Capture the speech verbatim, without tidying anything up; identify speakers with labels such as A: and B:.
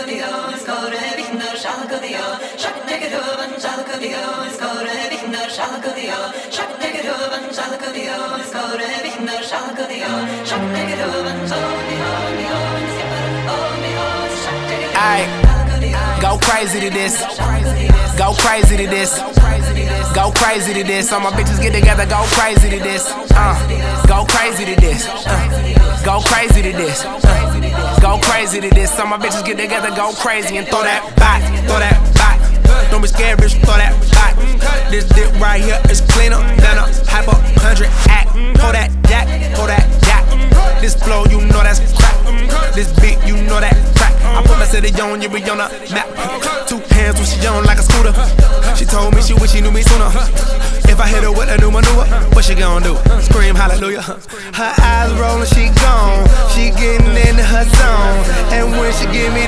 A: şalkılıyor, skore vinner şalkılıyor, şak negerovan şalkılıyor, skore vinner şalkılıyor, şak negerovan şalkılıyor, skore vinner şalkılıyor, şak negerovan şalkılıyor,
B: Aight, go crazy to this, go crazy to this, go crazy to this. All my bitches get together, go crazy to this, uh, go crazy to this, uh, go crazy to this, uh, go crazy to this. All my bitches get together, go crazy and throw that back, throw that back. Don't be scared, bitch, throw that back. This dick right here is cleaner than a hyper hundred act. Hold that jack, hold that jack. This flow, you know that's crack. This beat, you know that crack. I put my city on, you be on the map. Two hands when she on like a scooter. She told me she wish she knew me sooner. If I hit her with a new maneuver, what she gon' do? Scream hallelujah. Her eyes rolling, she gone. She getting into her zone. And when she give me